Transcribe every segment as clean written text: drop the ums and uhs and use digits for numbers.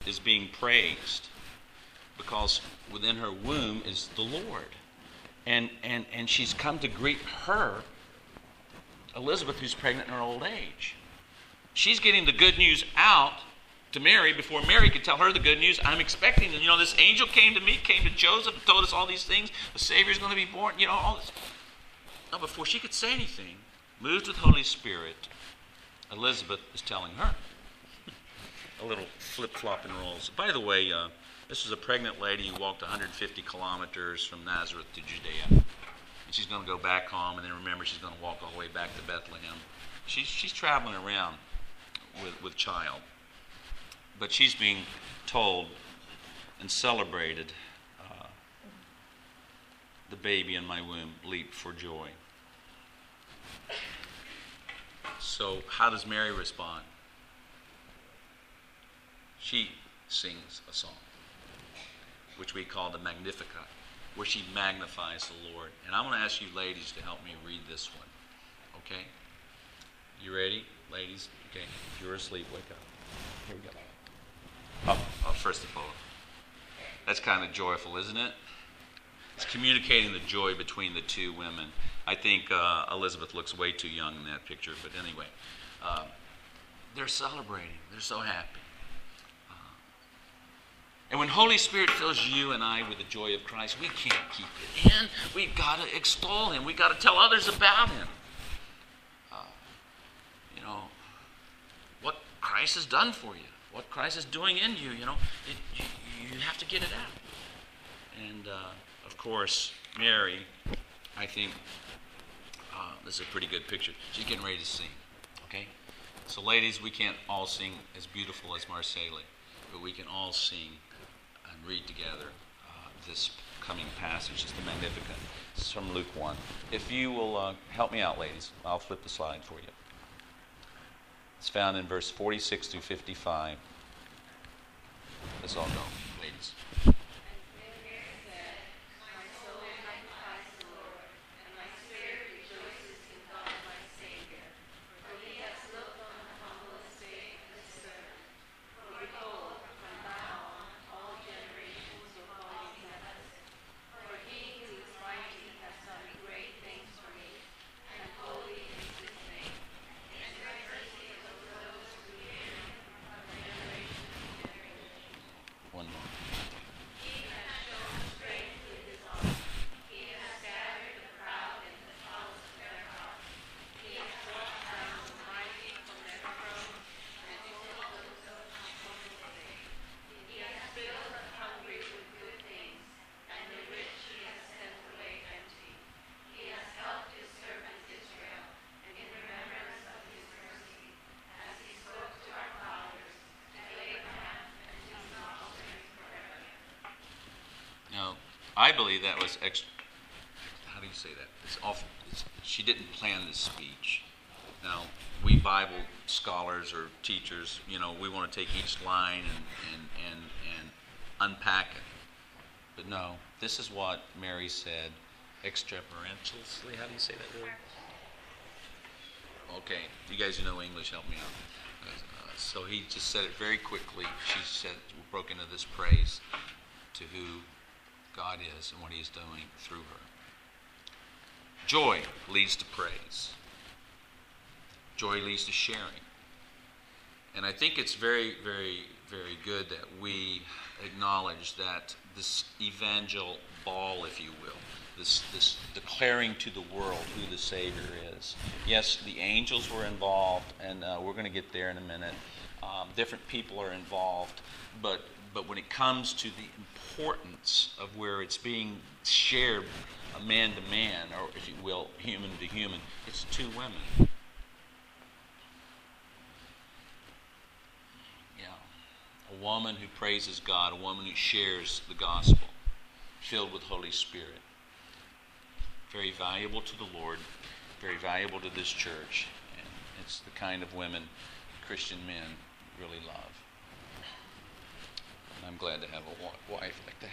is being praised because within her womb is the Lord. And she's come to greet her, Elizabeth, who's pregnant in her old age. She's getting the good news out to Mary before Mary could tell her the good news. I'm expecting, this angel came to me, came to Joseph, and told us all these things. The Savior's going to be born, all this. No, before she could say anything, moved with the Holy Spirit, Elizabeth is telling her. A little flip-flop and rolls. By the way, this was a pregnant lady who walked 150 kilometers from Nazareth to Judea. And she's going to go back home, and then remember she's going to walk all the way back to Bethlehem. She's traveling around with child. But she's being told and celebrated, the baby in my womb leaped for joy. So how does Mary respond? She sings a song, which we call the Magnificat, where she magnifies the Lord. And I'm going to ask you ladies to help me read this one. Okay? You ready, ladies? Okay. If you're asleep, wake up. Here we go. First of all, that's kind of joyful, isn't it? It's communicating the joy between the two women. I think Elizabeth looks way too young in that picture, but anyway, they're celebrating. They're so happy. And when Holy Spirit fills you and I with the joy of Christ, we can't keep it in. We've got to extol Him. We've got to tell others about Him. What Christ has done for you, what Christ is doing in you, you have to get it out. And, of course, Mary, I think this is a pretty good picture. She's getting ready to sing, okay? So, ladies, we can't all sing as beautiful as Marcelle, but we can all sing and read together this coming passage. It's the Magnificat. This is from Luke 1. If you will help me out, ladies, I'll flip the slide for you. It's found in verse 46 through 55. Let's all go, ladies. I believe that was extra. How do you say that? She didn't plan this speech. Now, we Bible scholars or teachers, we want to take each line and unpack it. But no, this is what Mary said extemporaneously. How do you say that word? Okay, you guys who know English, help me out. So he just said it very quickly. She said, broke into this praise to who God is and what He is doing through her. Joy leads to praise. Joy leads to sharing. And I think it's very, very, very good that we acknowledge that this evangel ball, if you will, this declaring to the world who the Savior is. Yes, the angels were involved, and we're going to get there in a minute. Different people are involved, but when it comes to the importance of where it's being shared, man to man, or if you will, human to human, it's two women. A woman who praises God, a woman who shares the gospel, filled with Holy Spirit. Very valuable to the Lord, very valuable to this church, and it's the kind of women Christian men really love. And I'm glad to have a wife like that.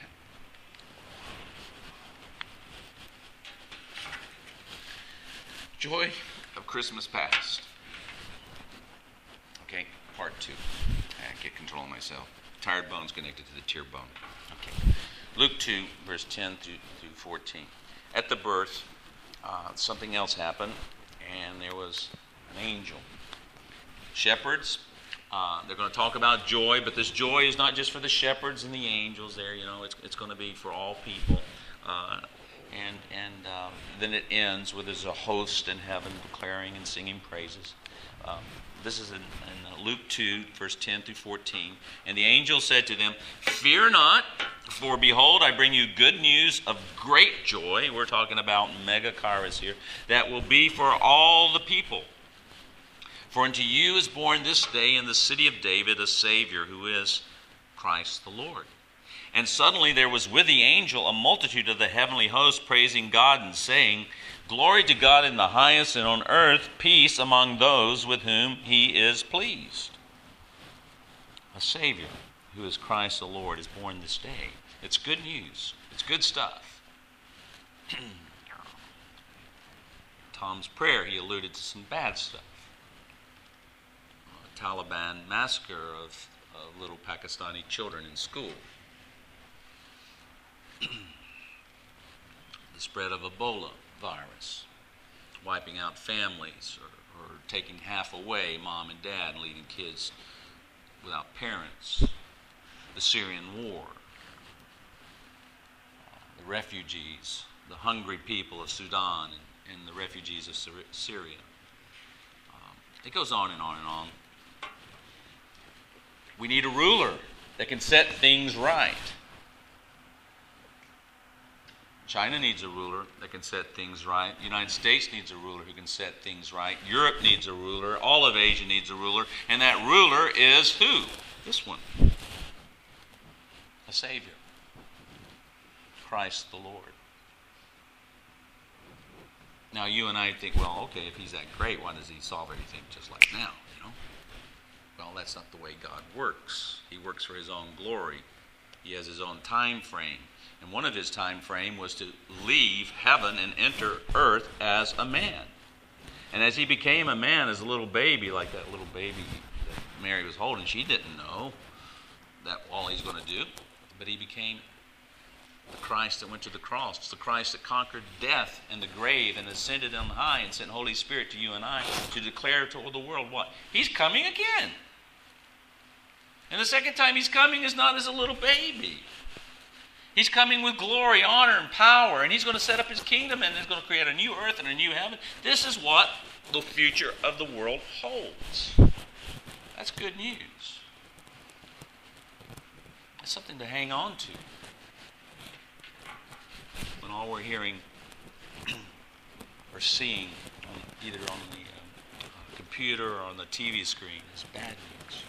Joy of Christmas past. Okay, part 2. I can't control myself. tired bone's connected to the tear bone. Okay. Luke 2, verse 10 through 14. At the birth, something else happened, and there was an angel. Shepherds, they're going to talk about joy, but this joy is not just for the shepherds and the angels there. It's going to be for all people. Then it ends with there's a host in heaven declaring and singing praises. This is in Luke 2, verse 10 through 14. And the angel said to them, "Fear not, for behold, I bring you good news of great joy." We're talking about mega charis here. "That will be for all the people. For unto you is born this day in the city of David a Savior, who is Christ the Lord. And suddenly there was with the angel a multitude of the heavenly host praising God and saying, Glory to God in the highest, and on earth peace among those with whom he is pleased." A Savior, who is Christ the Lord, is born this day. It's good news. It's good stuff. Tom's prayer, he alluded to some bad stuff. A Taliban massacre of little Pakistani children in school. The spread of Ebola virus, wiping out families or taking half away, mom and dad, and leaving kids without parents. The Syrian war. The refugees, the hungry people of Sudan and the refugees of Syria. It goes on and on and on. We need a ruler that can set things right. China needs a ruler that can set things right. The United States needs a ruler who can set things right. Europe needs a ruler. All of Asia needs a ruler. And that ruler is who? This one. A Savior. Christ the Lord. Now you and I think, well, okay, if he's that great, why does he solve everything just like now? Well, that's not the way God works. He works for his own glory. He has his own time frame. And one of his time frame was to leave heaven and enter earth as a man. And as he became a man, as a little baby, like that little baby that Mary was holding, she didn't know that all he's going to do. But he became the Christ that went to the cross. It's the Christ that conquered death and the grave and ascended on high and sent Holy Spirit to you and I to declare to the world what? He's coming again. And the second time he's coming is not as a little baby. He's coming with glory, honor, and power, and he's going to set up his kingdom, and he's going to create a new earth and a new heaven. This is what the future of the world holds. That's good news. That's something to hang on to. When all we're hearing or seeing, either on the computer or on the TV screen, is bad news.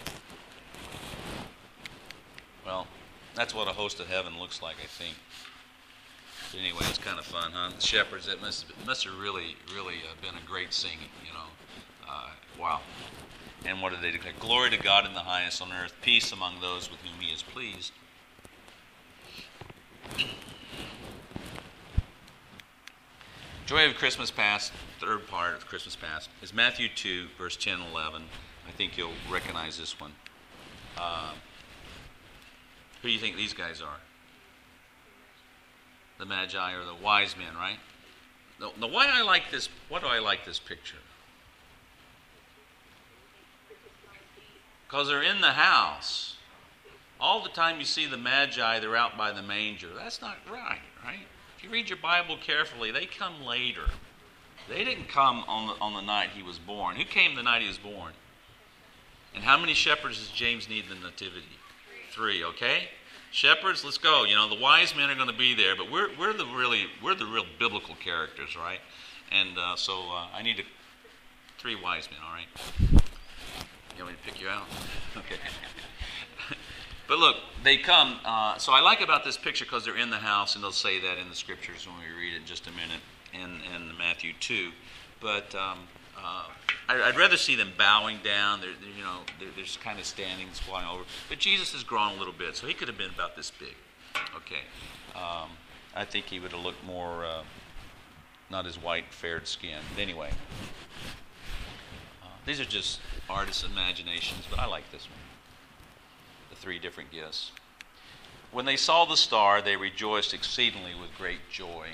Well, that's what a host of heaven looks like, I think. But anyway, it's kind of fun, huh? The shepherds, it must have really been a great singing, wow. And what did they declare? Glory to God in the highest on earth, peace among those with whom he is pleased. Joy of Christmas Past, third part of Christmas Past, is Matthew 2, verse 10 and 11. I think you'll recognize this one. Who do you think these guys are? The Magi or the wise men, right? Now, why do I like this picture? Because they're in the house. All the time you see the Magi, they're out by the manger. That's not right? If you read your Bible carefully, they come later. They didn't come on the night he was born. Who came the night he was born? And how many shepherds does James need in the nativity? 3, okay? Shepherds, let's go. The wise men are going to be there, but we're the real biblical characters, right? And so I need 3 wise men, all right? You want me to pick you out? Okay. But look, they come. So I like about this picture because they're in the house, and they'll say that in the scriptures when we read it in just a minute in Matthew 2. But I'd rather see them bowing down. They're just kind of standing, squatting over. But Jesus has grown a little bit, so he could have been about this big. Okay. I think he would have looked more, not as white, fair skin. But anyway, these are just artists' imaginations, but I like this one. The three different gifts. When they saw the star, they rejoiced exceedingly with great joy.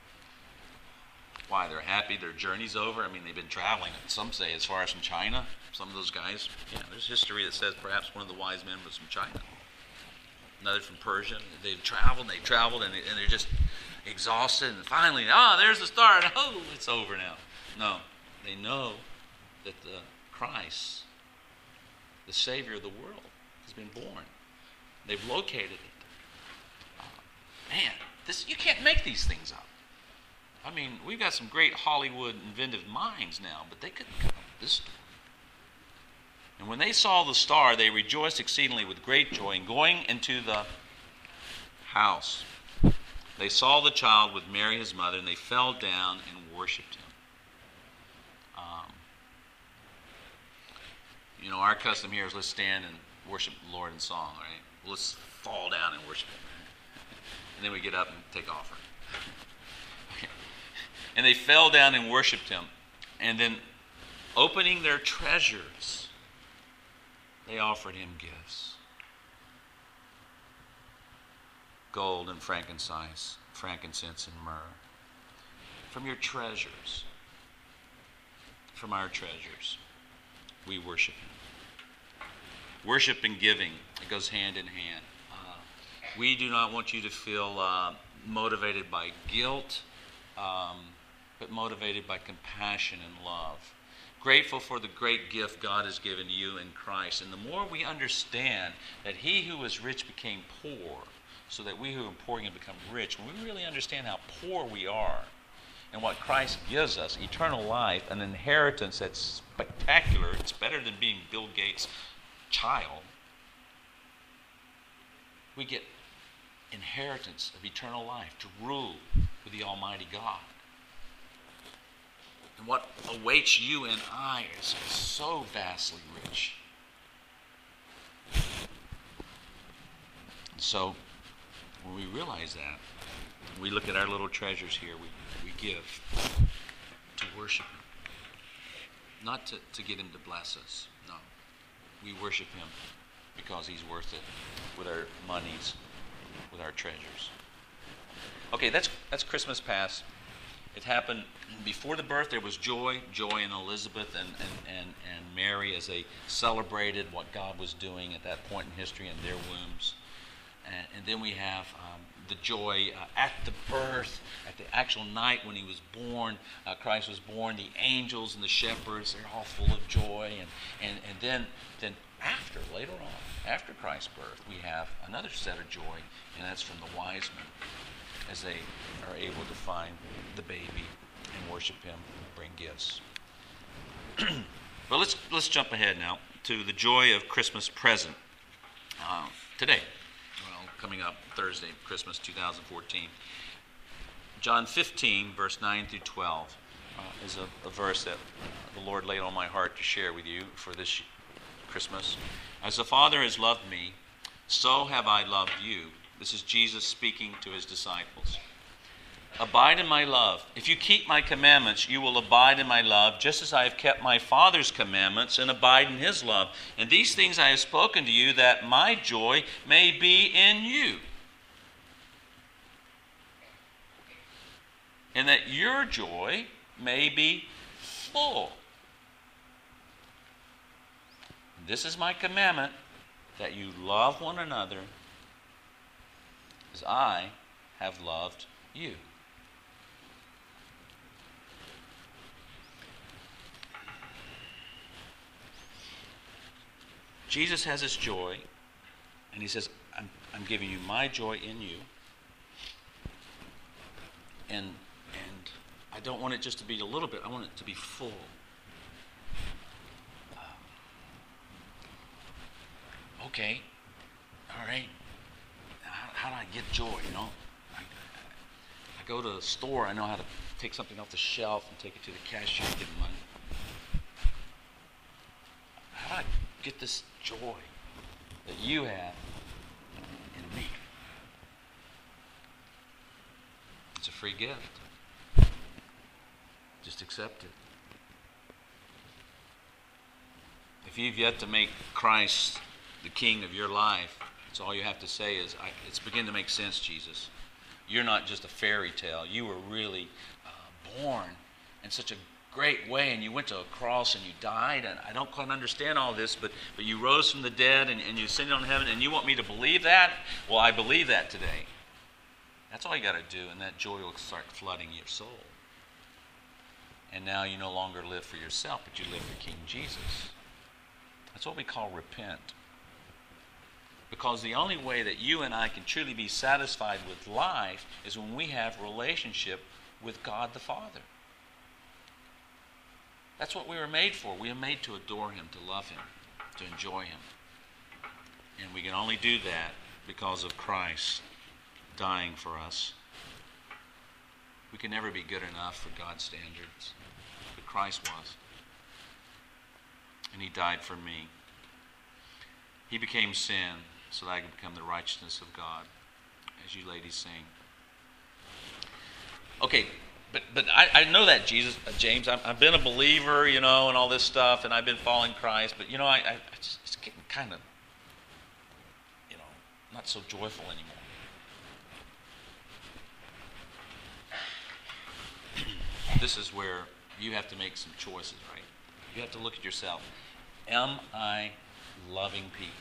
Why? They're happy their journey's over. I mean, they've been traveling, some say, as far as from China. Some of those guys. Yeah, there's history that says perhaps one of the wise men was from China. Another from Persia. They've traveled, and they're just exhausted. And finally, there's the star. And, it's over now. No, they know that the Christ, the Savior of the world, has been born. They've located it. Man, you can't make these things up. I mean, we've got some great Hollywood inventive minds now, but they couldn't come up with this story. And when they saw the star, they rejoiced exceedingly with great joy. And going into the house, they saw the child with Mary his mother, and they fell down and worshipped him. Our custom here is let's stand and worship the Lord in song, right? Let's fall down and worship him. And then we get up and take offering. Okay. And they fell down and worshipped him. And then, opening their treasures, they offered him gifts. Gold and frankincense and myrrh. From your treasures, from our treasures, we worship him. Worship and giving, it goes hand in hand. We do not want you to feel motivated by guilt, but motivated by compassion and love. Grateful for the great gift God has given you in Christ. And the more we understand that he who was rich became poor, so that we who are poor can become rich, when we really understand how poor we are and what Christ gives us, eternal life, an inheritance that's spectacular, it's better than being Bill Gates' child, we get inheritance of eternal life to rule with the Almighty God. And what awaits you and I is so vastly rich. So, when we realize that, we look at our little treasures here, we give to worship him. Not to get him to bless us, no. We worship him because he's worth it with our monies, with our treasures. Okay, that's Christmas past. It happened before the birth. There was joy in Elizabeth and Mary as they celebrated what God was doing at that point in history in their wombs. And then we have the joy at the birth, at the actual night when he was born, Christ was born, the angels and the shepherds, they're all full of joy. And then later on, after Christ's birth, we have another set of joy, and that's from the wise men as they are able to find the baby and worship him, bring gifts. But let's jump ahead now to the joy of Christmas present today. Coming up Thursday, Christmas 2014. John 15, verse 9 through 12 is a verse that the Lord laid on my heart to share with you for this Christmas. As the Father has loved me, so have I loved you. This is Jesus speaking to his disciples. Abide in my love. If you keep my commandments, you will abide in my love, just as I have kept my Father's commandments and abide in his love. And these things I have spoken to you, that my joy may be in you, and that your joy may be full. This is my commandment, that you love one another as I have loved you. Jesus has his joy, and he says, I'm giving you my joy in you. And I don't want it just to be a little bit, I want it to be full. Okay, all right. How do I get joy, I go to the store, I know how to take something off the shelf and take it to the cashier and get money. How do I get this joy that you have in me? It's a free gift. Just accept it. If you've yet to make Christ the king of your life, it's all you have to say is, it's beginning to make sense, Jesus. You're not just a fairy tale. You were really born in such a great way, and you went to a cross and you died, and I don't quite understand all this, but you rose from the dead and you ascended on heaven, and you want me to believe that? Well, I believe that today. That's all you got to do, and that joy will start flooding your soul. And now you no longer live for yourself, but you live for King Jesus. That's what we call repent. Because the only way that you and I can truly be satisfied with life is when we have a relationship with God the Father. That's what we were made for. We are made to adore Him, to love Him, to enjoy Him. And we can only do that because of Christ dying for us. We can never be good enough for God's standards, but Christ was. And He died for me. He became sin so that I could become the righteousness of God, as you ladies sing. Okay, but I know that, James. I've been a believer, and all this stuff, and I've been following Christ, but, it's getting kind of, not so joyful anymore. This is where you have to make some choices, right? You have to look at yourself. Am I loving people?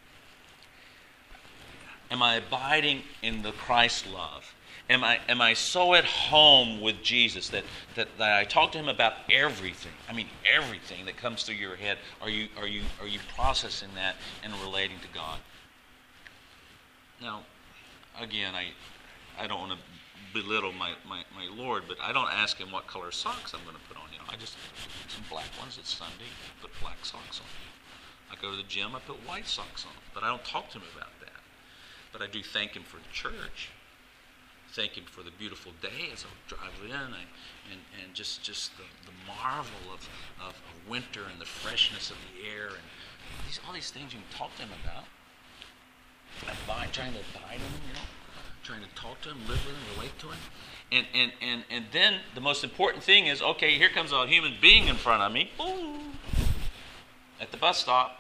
Am I abiding in the Christ love? Am I so at home with Jesus that I talk to Him about everything? I mean, everything that comes through your head. Are you processing that and relating to God? Now, again, I don't want to belittle my Lord, but I don't ask Him what color socks I'm going to put on. I just put some black ones. It's Sunday. I put black socks on. I go to the gym. I put white socks on. But I don't talk to Him about that. But I do thank Him for the church. Thank Him for the beautiful day as I drive in, and just the marvel of winter and the freshness of the air and all these things you can talk to Him about. Trying to abide in Him, trying to talk to Him, live with Him, relate to Him. And then the most important thing is, okay, here comes a human being in front of me. Boom! At the bus stop.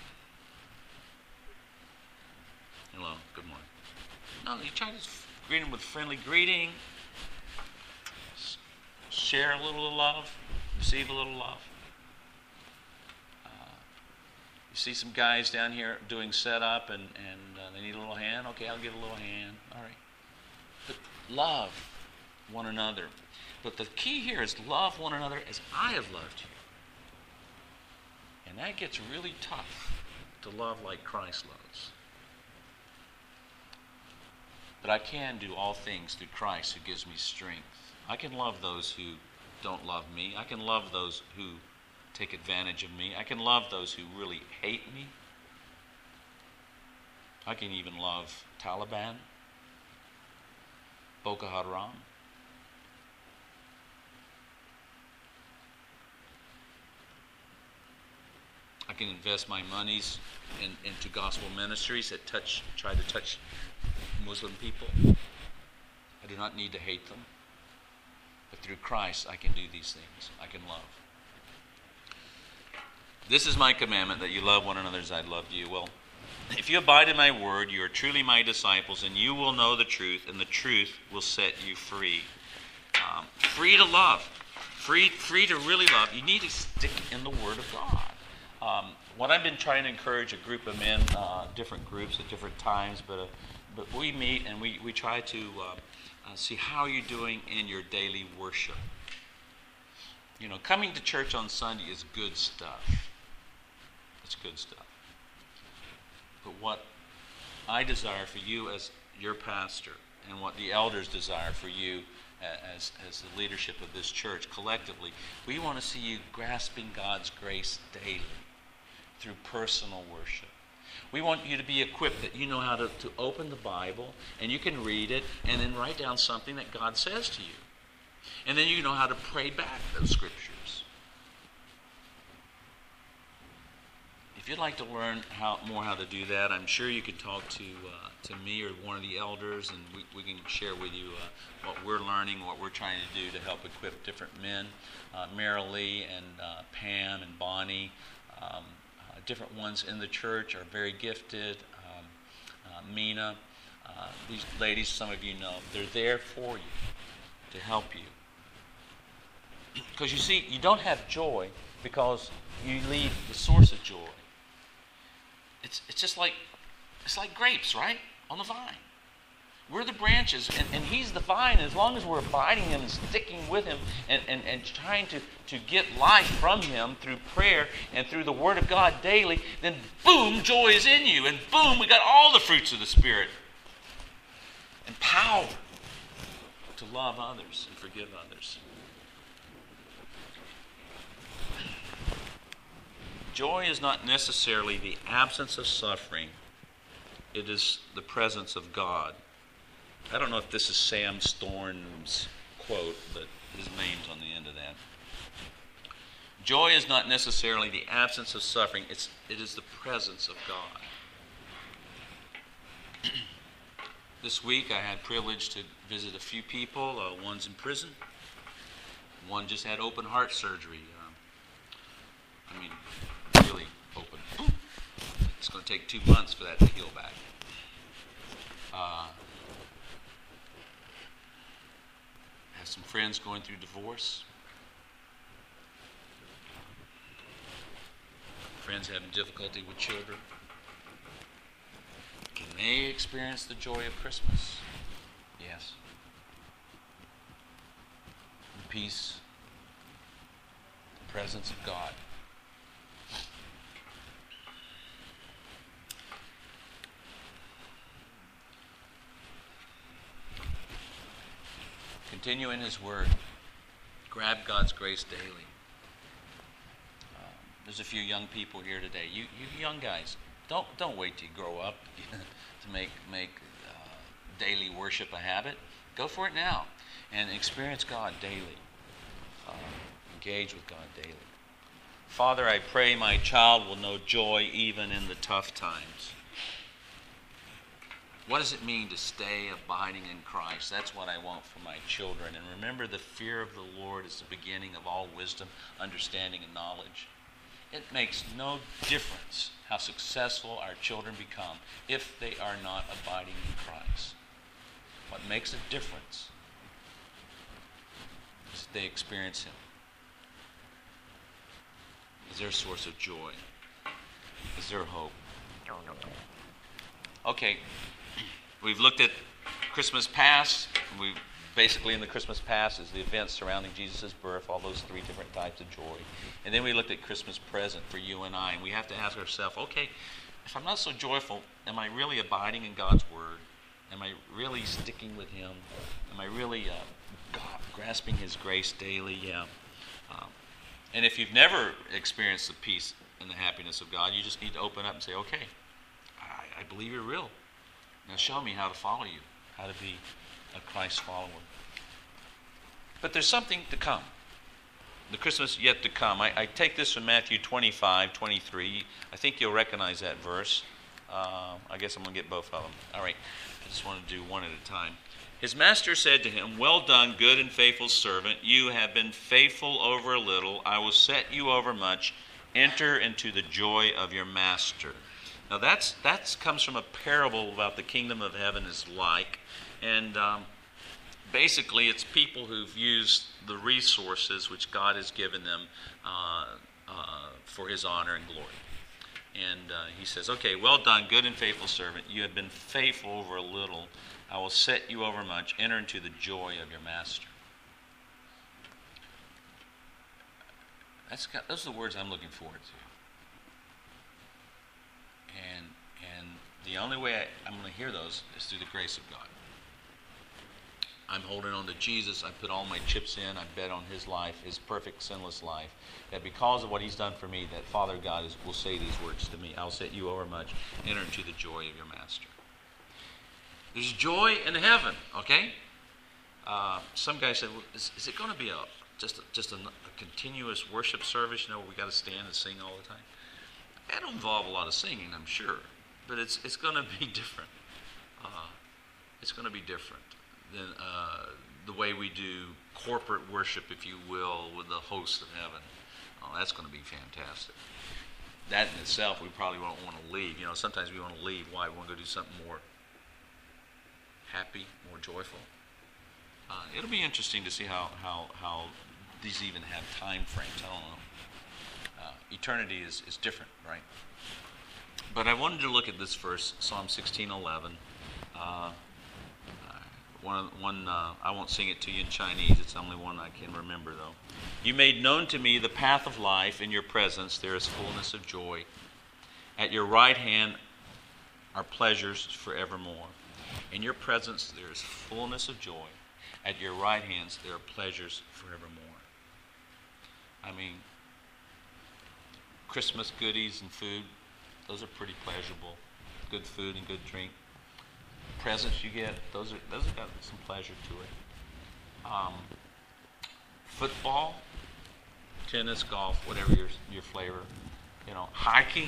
Hello, good morning. No, you try to greet him with a friendly greeting. Share a little love. Receive a little love. You see some guys down here doing setup and they need a little hand. Okay, I'll give a little hand. All right. But love one another. But the key here is love one another as I have loved you. And that gets really tough to love like Christ loves. But I can do all things through Christ who gives me strength. I can love those who don't love me. I can love those who take advantage of me. I can love those who really hate me. I can even love Taliban, Boko Haram. I can invest my monies into gospel ministries that try to touch Muslim people. I do not need to hate them. But through Christ, I can do these things. I can love. This is my commandment, that you love one another as I loved you. Well, if you abide in my word, you are truly my disciples, and you will know the truth, and the truth will set you free. Free to love. Free to really love. You need to stick in the word of God. What I've been trying to encourage a group of men, different groups at different times, but we meet and we try to see how you're doing in your daily worship. Coming to church on Sunday is good stuff. It's good stuff. But what I desire for you as your pastor, and what the elders desire for you as the leadership of this church collectively, we want to see you grasping God's grace daily through personal worship. We want you to be equipped that you know how to open the Bible, and you can read it and then write down something that God says to you. And then you know how to pray back those scriptures. If you'd like to learn more how to do that, I'm sure you can talk to me or one of the elders, and we can share with you what we're learning, what we're trying to do to help equip different men. Marilee and Pam and Bonnie, different ones in the church are very gifted. Mina, these ladies, some of you know, they're there for you, to help you. Because you see, you don't have joy because you leave the source of joy. It's just like, it's like grapes, right? On the vine. We're the branches, and He's the vine. As long as we're abiding Him and sticking with Him and trying to get life from Him through prayer and through the Word of God daily, then boom, joy is in you. And boom, we got all the fruits of the Spirit. And power to love others and forgive others. Joy is not necessarily the absence of suffering. It is the presence of God. I don't know if this is Sam Storm's quote, but his name's on the end of that. Joy is not necessarily the absence of suffering. It is the presence of God. This week I had privilege to visit a few people. One's in prison. One just had open heart surgery. Really open. It's going to take 2 months for that to heal back. Have some friends going through divorce. Friends having difficulty with children. Can they experience the joy of Christmas? Yes. The peace, the presence of God. Continue in His Word. Grab God's grace daily. There's a few young people here today. You young guys, don't wait till you grow up to make daily worship a habit. Go for it now and experience God daily. Engage with God daily. Father, I pray my child will know joy even in the tough times. What does it mean to stay abiding in Christ? That's what I want for my children. And remember, the fear of the Lord is the beginning of all wisdom, understanding, and knowledge. It makes no difference how successful our children become if they are not abiding in Christ. What makes a difference is that they experience Him as their source of joy, as their hope. Okay. We've looked at Christmas past. We've basically in the Christmas past is the events surrounding Jesus' birth, all those 3 different types of joy. And then we looked at Christmas present for you and I. And we have to ask ourselves, okay, if I'm not so joyful, am I really abiding in God's Word? Am I really sticking with Him? Am I really grasping His grace daily? Yeah. And if you've never experienced the peace and the happiness of God, you just need to open up and say, okay, I believe You're real. Now show me how to follow You, how to be a Christ follower. But there's something to come. The Christmas yet to come. I take this from Matthew 25:23. I think you'll recognize that verse. I guess I'm going to get both of them. All right. I just want to do one at a time. His master said to him, "Well done, good and faithful servant. You have been faithful over a little. I will set you over much. Enter into the joy of your master." Now that comes from a parable about the kingdom of heaven is like. And basically it's people who've used the resources which God has given them for His honor and glory. And He says, okay, well done, good and faithful servant. You have been faithful over a little. I will set you over much. Enter into the joy of your master. Those are the words I'm looking forward to. And the only way I'm going to hear those is through the grace of God. I'm holding on to Jesus. I put all my chips in. I bet on His life, His perfect, sinless life. That because of what He's done for me, that Father God will say these words to me. I'll set you over much. Enter into the joy of your master. There's joy in heaven, okay? Some guy said, well, is it going to be just a continuous worship service, where we got to stand and sing all the time? That'll involve a lot of singing, I'm sure. But it's going to be different. It's going to be different than the way we do corporate worship, if you will, with the host of heaven. Oh, that's going to be fantastic. that in itself, we probably won't want to leave. Sometimes we want to leave. Why? We want to go do something more happy, more joyful. It'll be interesting to see how these even have time frames. I don't know. Eternity is different, right? But I wanted to look at this verse, Psalm 16:11. I won't sing it to you in Chinese. It's the only one I can remember, though. You made known to me the path of life. In your presence there is fullness of joy. At your right hand are pleasures forevermore. In your presence there is fullness of joy. At your right hands there are pleasures forevermore. I mean, Christmas goodies and food, those are pretty pleasurable. Good food and good drink. Presents you get, those have got some pleasure to it. Football, tennis, golf, whatever your flavor. Hiking.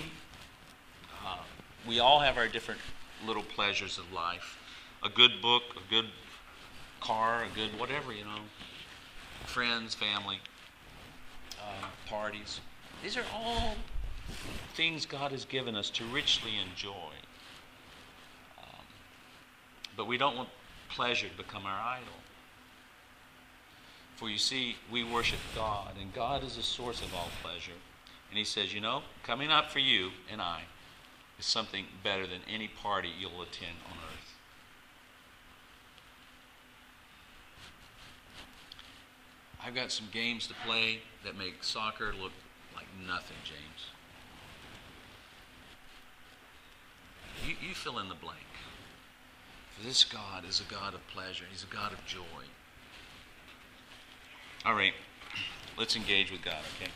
We all have our different little pleasures of life. A good book, a good car, a good whatever, friends, family, parties. These are all things God has given us to richly enjoy. But we don't want pleasure to become our idol. For you see, we worship God, and God is the source of all pleasure. And he says, coming up for you and I is something better than any party you'll attend on earth. I've got some games to play that make soccer look like nothing, James. You fill in the blank. For this God is a God of pleasure. He's a God of joy. All right, let's engage with God, okay?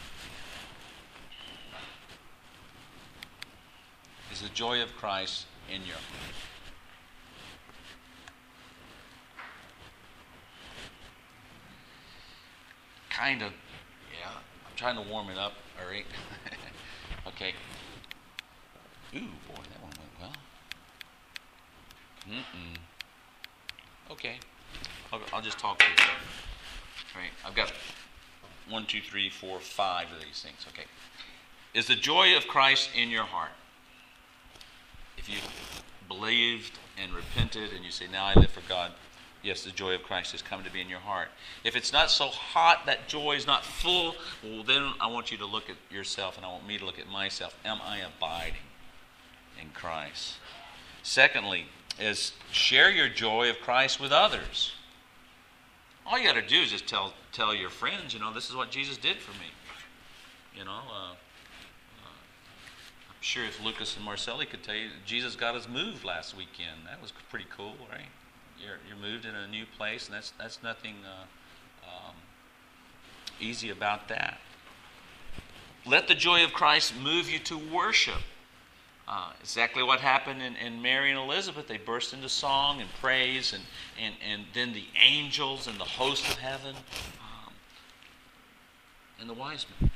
Is the joy of Christ in your heart? Kind of, yeah. I'm trying to warm it up, all right? Okay. Ooh, boy, that one went well. Okay. I'll just talk to you. All right. I've got 1, 2, 3, 4, 5 of these things. Okay. Is the joy of Christ in your heart? If you believed and repented and you say, now I live for God, yes, the joy of Christ has come to be in your heart. If it's not so hot, that joy is not full, well, then I want you to look at yourself and I want me to look at myself. Am I abiding in Christ? Secondly, is share your joy of Christ with others. All you got to do is just tell your friends, this is what Jesus did for me. I'm sure if Lucas and Marcelli could tell you, Jesus got us moved last weekend. That was pretty cool, right? You're moved in a new place, and that's nothing easy about that. Let the joy of Christ move you to worship. Exactly what happened in Mary and Elizabeth. They burst into song and praise, and then the angels and the host of heaven, and the wise men.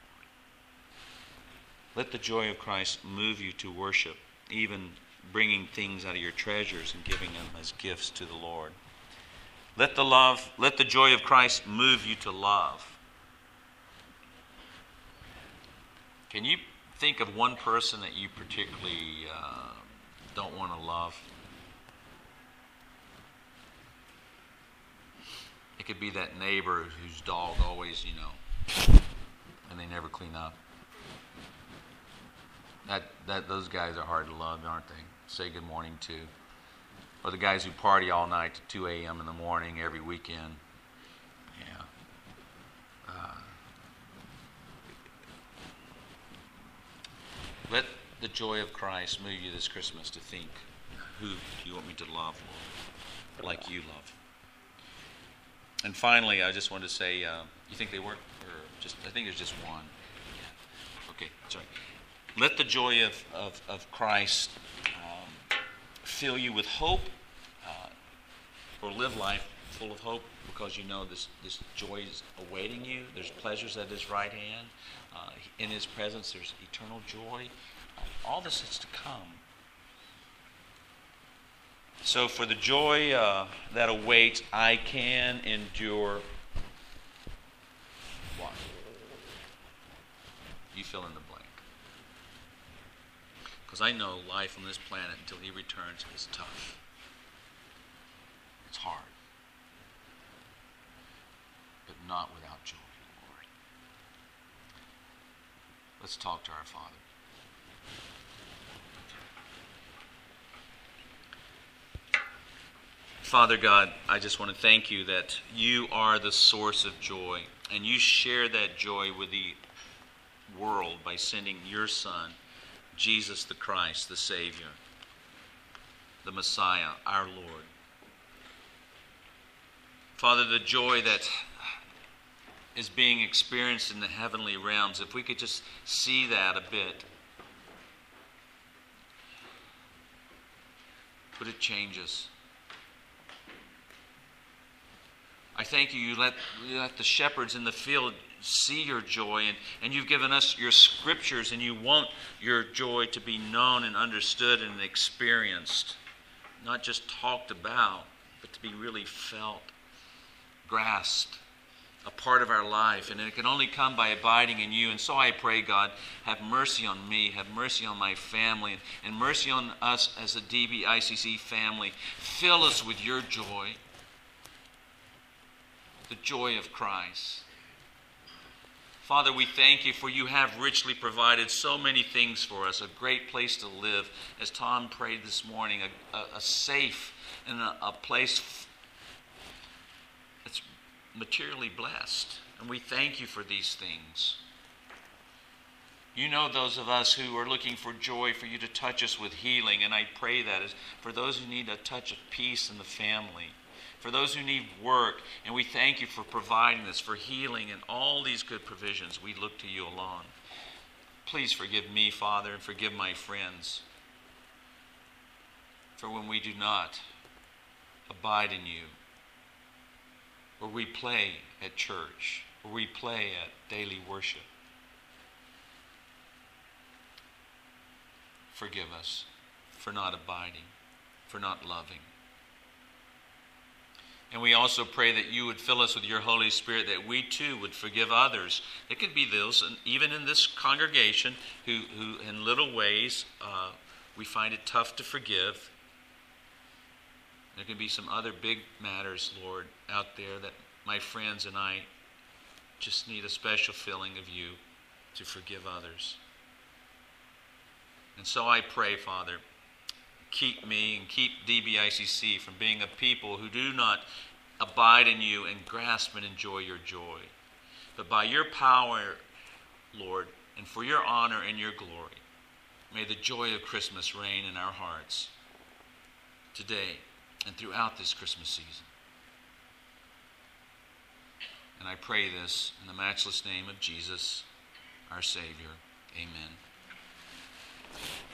Let the joy of Christ move you to worship, even bringing things out of your treasures and giving them as gifts to the Lord. Let the joy of Christ move you to love. Can you think of one person that you particularly don't want to love? It could be that neighbor whose dog always, and they never clean up. Those guys are hard to love, aren't they? Say good morning to. Or the guys who party all night to 2 a.m. in the morning every weekend. Yeah. Let the joy of Christ move you this Christmas to think, who do you want me to love, Lord, like you love? And finally, I just wanted to say, you think they work? I think there's just one. Yeah. Okay, sorry. Let the joy of Christ fill you with hope, or live life full of hope, because you know this joy is awaiting you. There's pleasures at His right hand. In His presence, there's eternal joy. All this is to come. So for the joy that awaits, I can endure what? You fill in the blank. Because I know life on this planet until he returns is tough. It's hard. But not without joy, Lord. Let's talk to our Father. Father God, I just want to thank you that you are the source of joy, and you share that joy with the world by sending your Son, Jesus the Christ, the Savior, the Messiah, our Lord. Father, the joy that is being experienced in the heavenly realms, if we could just see that a bit, would it change us? I thank you, you let the shepherds in the field see your joy, and you've given us your scriptures, and you want your joy to be known and understood and experienced, not just talked about, but to be really felt, grasped, a part of our life. And it can only come by abiding in you. And so I pray, God, have mercy on me, have mercy on my family, and mercy on us as a DBICC family. Fill us with your joy, the joy of Christ. Father, we thank you for you have richly provided so many things for us, a great place to live, as Tom prayed this morning, a safe and a place that's materially blessed. And we thank you for these things. You know those of us who are looking for joy, for you to touch us with healing, and I pray that is for those who need a touch of peace in the family, for those who need work, and we thank you for providing this, for healing and all these good provisions. We look to you alone. Please forgive me, Father, and forgive my friends, for when we do not abide in you, or we play at church, or we play at daily worship, forgive us for not abiding, for not loving. And we also pray that you would fill us with your Holy Spirit, that we too would forgive others. It could be those, and even in this congregation, who in little ways we find it tough to forgive. There could be some other big matters, Lord, out there that my friends and I just need a special filling of you to forgive others. And so I pray, Father, keep me and keep DBICC from being a people who do not abide in you and grasp and enjoy your joy. But by your power, Lord, and for your honor and your glory, may the joy of Christmas reign in our hearts today and throughout this Christmas season. And I pray this in the matchless name of Jesus, our Savior. Amen.